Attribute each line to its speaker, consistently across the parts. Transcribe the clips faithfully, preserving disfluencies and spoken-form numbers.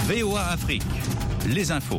Speaker 1: V O A Afrique, les infos.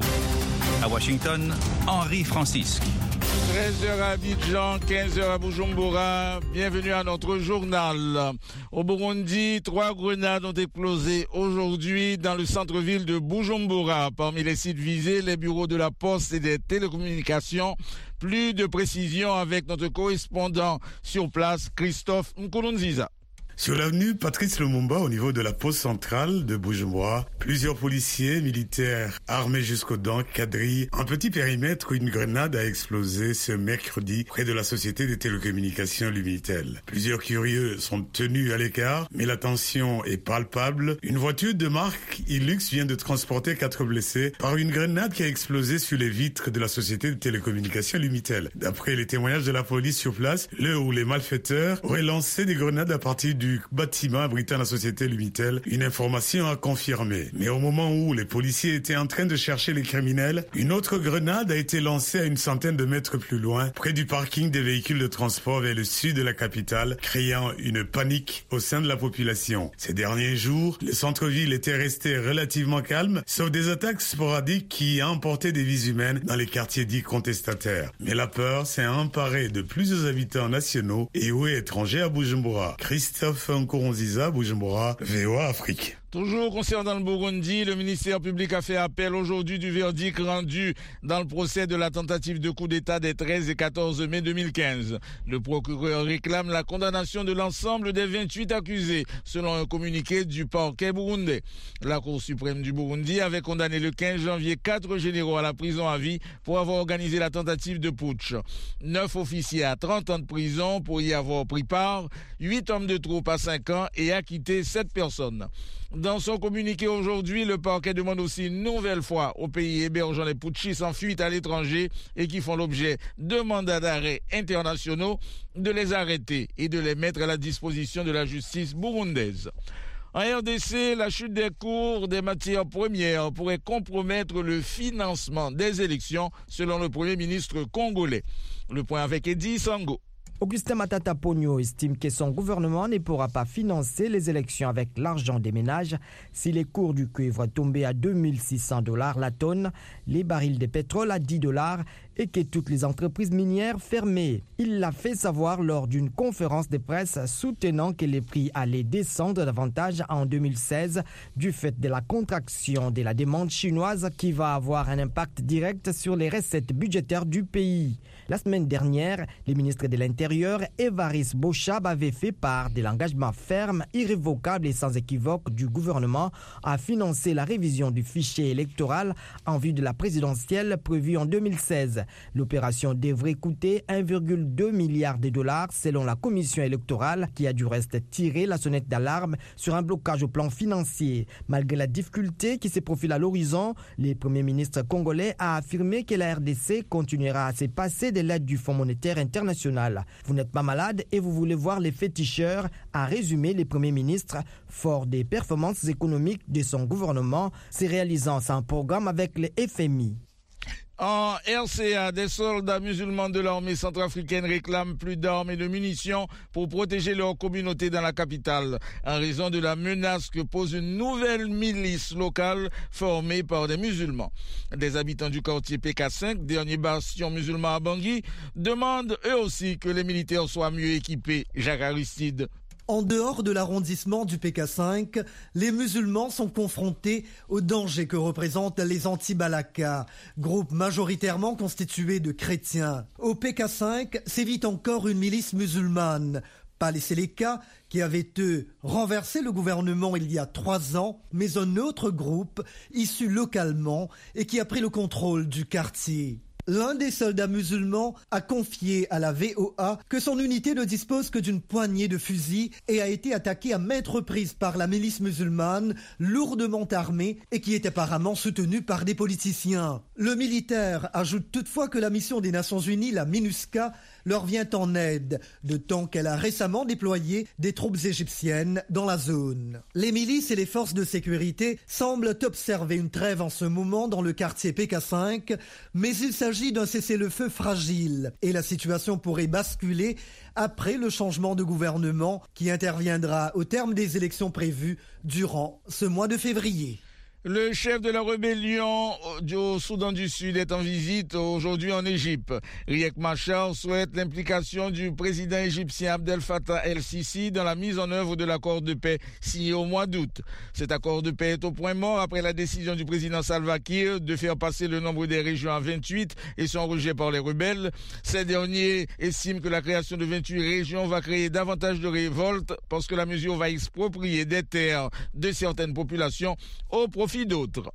Speaker 1: À Washington, Henri Francisque.
Speaker 2: treize heures à Abidjan, quinze heures à Bujumbura. Bienvenue à notre journal. Au Burundi, trois grenades ont explosé aujourd'hui dans le centre-ville de Bujumbura. Parmi les sites visés, les bureaux de la poste et des télécommunications. Plus de précisions avec notre correspondant sur place, Christophe Nkurunziza.
Speaker 3: Sur l'avenue Patrice Lumumba, au niveau de la poste centrale de Bujumbura, plusieurs policiers militaires armés jusqu'aux dents quadrillent un petit périmètre où une grenade a explosé ce mercredi près de la société des télécommunications Lumitel. Plusieurs curieux sont tenus à l'écart, mais la tension est palpable. Une voiture de marque Hilux vient de transporter quatre blessés par une grenade qui a explosé sur les vitres de la société de télécommunications Lumitel. D'après les témoignages de la police sur place, le ou les malfaiteurs auraient lancé des grenades à partir du du bâtiment abritant la société Lumitel, une information à confirmer. Mais au moment où les policiers étaient en train de chercher les criminels, une autre grenade a été lancée à une centaine de mètres plus loin, près du parking des véhicules de transport vers le sud de la capitale, créant une panique au sein de la population. Ces derniers jours, le centre-ville était resté relativement calme, sauf des attaques sporadiques qui emportaient des vies humaines dans les quartiers dits contestataires. Mais la peur s'est emparée de plusieurs habitants nationaux et ou étrangers à Bujumbura. Christophe Nkurunziza, Bujumbura, V O A Afrique.
Speaker 2: Toujours concernant le Burundi, le ministère public a fait appel aujourd'hui du verdict rendu dans le procès de la tentative de coup d'État des treize et quatorze mai deux mille quinze. Le procureur réclame la condamnation de l'ensemble des vingt-huit accusés, selon un communiqué du parquet burundais. La Cour suprême du Burundi avait condamné le quinze janvier quatre généraux à la prison à vie pour avoir organisé la tentative de putsch. Neuf officiers à trente ans de prison pour y avoir pris part, huit hommes de troupe à cinq ans et acquitté sept personnes. Dans son communiqué aujourd'hui, le parquet demande aussi une nouvelle fois aux pays hébergeant les putschistes en fuite à l'étranger et qui font l'objet de mandats d'arrêt internationaux de les arrêter et de les mettre à la disposition de la justice burundaise. En R D C, la chute des cours des matières premières pourrait compromettre le financement des élections, selon le Premier ministre congolais. Le point avec Eddie Sango.
Speaker 4: Augustin Matata Pogno estime que son gouvernement ne pourra pas financer les élections avec l'argent des ménages si les cours du cuivre tombaient à deux mille six cents dollars la tonne, les barils de pétrole à dix dollars et que toutes les entreprises minières fermaient. Il l'a fait savoir lors d'une conférence de presse soutenant que les prix allaient descendre davantage en deux mille seize du fait de la contraction de la demande chinoise qui va avoir un impact direct sur les recettes budgétaires du pays. La semaine dernière, le ministre de l'Intérieur, Évariste Bochab, avait fait part de l'engagement ferme, irrévocable et sans équivoque du gouvernement à financer la révision du fichier électoral en vue de la présidentielle prévue en deux mille seize. L'opération devrait coûter un virgule deux milliard de dollars selon la commission électorale qui a du reste tiré la sonnette d'alarme sur un blocage au plan financier. Malgré la difficulté qui se profile à l'horizon, le Premier ministre congolais a affirmé que la R D C continuera à se passer de l'aide du Fonds monétaire international. Vous n'êtes pas malade et vous voulez voir les féticheurs, a résumé le Premier ministre, fort des performances économiques de son gouvernement, se réalisant sans programme avec le F M I.
Speaker 2: En R C A, des soldats musulmans de l'armée centrafricaine réclament plus d'armes et de munitions pour protéger leur communauté dans la capitale, en raison de la menace que pose une nouvelle milice locale formée par des musulmans. Des habitants du quartier P K cinq, dernier bastion musulman à Bangui, demandent eux aussi que les militaires soient mieux équipés. Jacques Aristide.
Speaker 5: En dehors de l'arrondissement du P K cinq, les musulmans sont confrontés au danger que représentent les anti-Balaka, groupe majoritairement constitué de chrétiens. Au P K cinq sévit encore une milice musulmane, pas les Séléka, qui avaient, eux, renversé le gouvernement il y a trois ans, mais un autre groupe, issu localement, et qui a pris le contrôle du quartier. L'un des soldats musulmans a confié à la V O A que son unité ne dispose que d'une poignée de fusils et a été attaquée à maintes reprises par la milice musulmane, lourdement armée et qui est apparemment soutenue par des politiciens. Le militaire ajoute toutefois que la mission des Nations Unies, la MINUSCA, leur vient en aide, de temps qu'elle a récemment déployé des troupes égyptiennes dans la zone. Les milices et les forces de sécurité semblent observer une trêve en ce moment dans le quartier P K cinq, mais il s'agit d'un cessez-le-feu fragile et la situation pourrait basculer après le changement de gouvernement qui interviendra au terme des élections prévues durant ce mois de février.
Speaker 2: Le chef de la rébellion au Soudan du Sud est en visite aujourd'hui en Égypte. Riek Machar souhaite l'implication du président égyptien Abdel Fattah el-Sisi dans la mise en œuvre de l'accord de paix signé au mois d'août. Cet accord de paix est au point mort après la décision du président Salva Kiir de faire passer le nombre des régions à vingt-huit et son rejet par les rebelles. Ces derniers estiment que la création de vingt-huit régions va créer davantage de révoltes parce que la mesure va exproprier des terres de certaines populations au profit d'autres.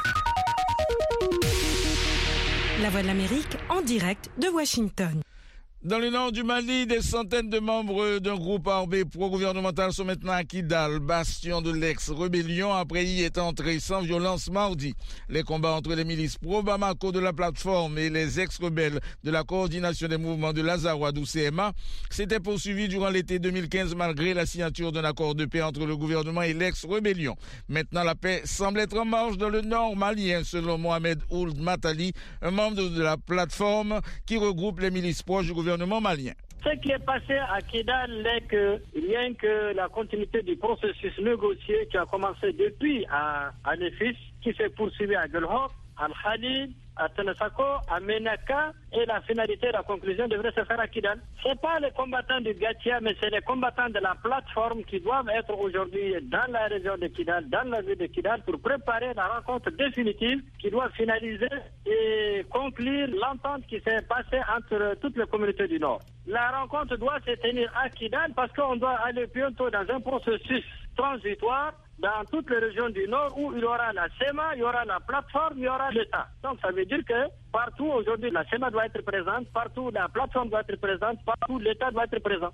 Speaker 6: La Voix de l'Amérique en direct de Washington.
Speaker 2: Dans le nord du Mali, des centaines de membres d'un groupe armé pro-gouvernemental sont maintenant à Kidal, bastion de l'ex-rébellion, après y être entrés sans violence mardi. Les combats entre les milices pro-Bamako de la plateforme et les ex-rebelles de la coordination des mouvements de l'Azawad ou C M A s'étaient poursuivis durant l'été deux mille quinze malgré la signature d'un accord de paix entre le gouvernement et l'ex-rébellion. Maintenant, la paix semble être en marche dans le nord malien, selon Mohamed Ould Matali, un membre de la plateforme qui regroupe les milices proches du gouvernement malien.
Speaker 7: Ce qui est passé à Kidal n'est que rien que la continuité du processus négocié qui a commencé depuis à, à Nefis, qui s'est poursuivi à Gelhok, à Al-Khalid, à Tenesako, à Menaka, et la finalité, la conclusion devrait se faire à Kidal. Ce n'est pas les combattants du Gatia, mais c'est les combattants de la plateforme qui doivent être aujourd'hui dans la région de Kidal, dans la ville de Kidal, pour préparer la rencontre définitive qui doit finaliser et conclure l'entente qui s'est passée entre toutes les communautés du Nord. La rencontre doit se tenir à Kidal parce qu'on doit aller bientôt dans un processus transitoire dans toutes les régions du Nord où il y aura la C E M A, il y aura la plateforme, il y aura l'État. Donc ça veut dire que partout aujourd'hui la C E M A doit être présente, partout la plateforme doit être présente, partout l'État doit être présent.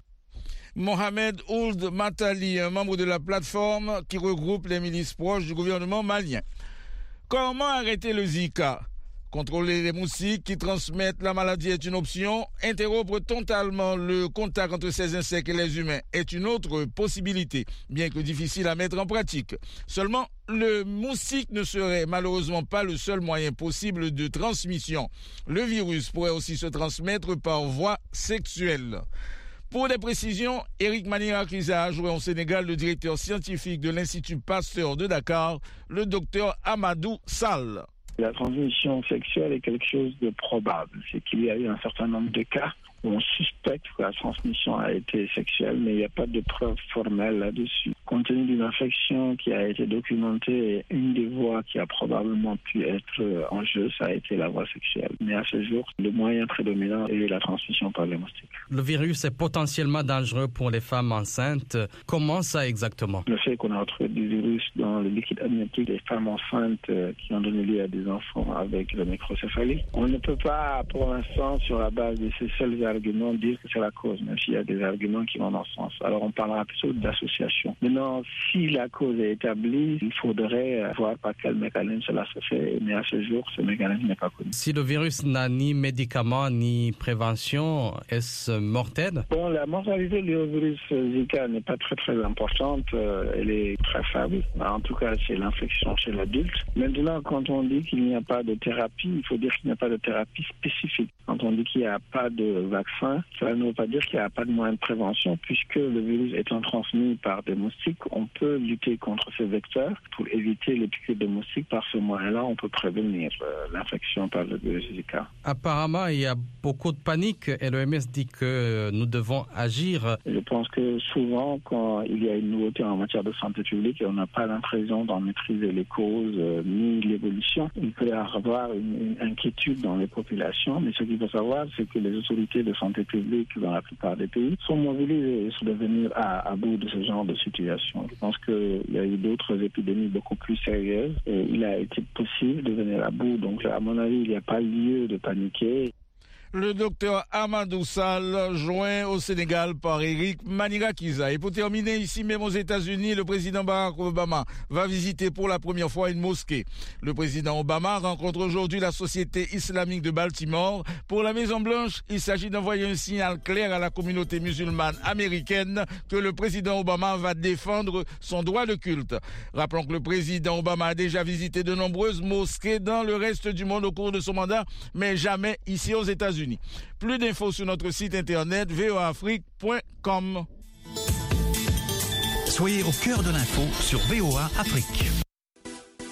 Speaker 2: Mohamed Ould Matali, un membre de la plateforme qui regroupe les milices proches du gouvernement malien. Comment arrêter le Zika ? Contrôler les moustiques qui transmettent la maladie est une option. Interrompre totalement le contact entre ces insectes et les humains est une autre possibilité, bien que difficile à mettre en pratique. Seulement, le moustique ne serait malheureusement pas le seul moyen possible de transmission. Le virus pourrait aussi se transmettre par voie sexuelle. Pour des précisions, Eric Manirakiza a joué au Sénégal le directeur scientifique de l'Institut Pasteur de Dakar, le docteur Amadou Sall.
Speaker 8: La transmission sexuelle est quelque chose de probable. C'est qu'il y a eu un certain nombre de cas où on suspecte que la transmission a été sexuelle, mais il n'y a pas de preuve formelle là-dessus. Compte tenu d'une infection qui a été documentée, une des voies qui a probablement pu être en jeu, ça a été la voie sexuelle. Mais à ce jour, le moyen prédominant est la transmission par les moustiques.
Speaker 9: Le virus est potentiellement dangereux pour les femmes enceintes. Comment ça exactement?
Speaker 8: Le fait qu'on a retrouvé du virus dans le liquide amniotique des femmes enceintes qui ont donné lieu à des enfants avec le microcéphalie, on ne peut pas, pour l'instant, sur la base de ces seuls arguments, dire que c'est la cause, même s'il y a des arguments qui vont dans ce sens. Alors on parlera plutôt d'association. Maintenant, si la cause est établie, il faudrait voir par quel mécanisme cela se fait, mais à ce jour, ce mécanisme n'est pas connu.
Speaker 9: Si le virus n'a ni médicament ni prévention, est-ce mortel?
Speaker 8: Bon, la mortalité du virus Zika n'est pas très très importante, elle est très faible. En tout cas, c'est l'infection chez l'adulte. Maintenant, quand on dit qu'il n'y a pas de thérapie, il faut dire qu'il n'y a pas de thérapie spécifique. Quand on dit qu'il n'y a pas de vaccin, cela ne veut pas dire qu'il n'y a pas de moyen de prévention, puisque le virus étant transmis par des moustiques, on peut lutter contre ces vecteurs pour éviter les piqûres de moustiques. Par ce moyen-là, on peut prévenir euh, l'infection par le virus Zika.
Speaker 9: Apparemment, il y a beaucoup de panique et l'O M S dit que nous devons agir.
Speaker 8: Je pense que souvent, quand il y a une nouveauté en matière de santé publique et on n'a pas l'impression d'en maîtriser les causes euh, ni l'évolution, il peut y avoir une, une inquiétude dans les populations. Mais ce qu'il faut savoir, c'est que les autorités de santé publique dans la plupart des pays sont mobilisées sur de venir à, à bout de ce genre de situation. Je pense qu'il y a eu d'autres épidémies beaucoup plus sérieuses et il a été possible de venir à bout. Donc à mon avis, il n'y a pas lieu de paniquer.
Speaker 2: Le docteur Amadou Sall, joint au Sénégal par Eric Manirakiza. Et pour terminer, ici même aux États-Unis, le président Barack Obama va visiter pour la première fois une mosquée. Le président Obama rencontre aujourd'hui la Société islamique de Baltimore. Pour la Maison-Blanche, il s'agit d'envoyer un signal clair à la communauté musulmane américaine que le président Obama va défendre son droit de culte. Rappelons que le président Obama a déjà visité de nombreuses mosquées dans le reste du monde au cours de son mandat, mais jamais ici aux États-Unis. Plus d'infos sur notre site internet v o a afrique point com.
Speaker 1: Soyez au cœur de l'info sur V O A Afrique.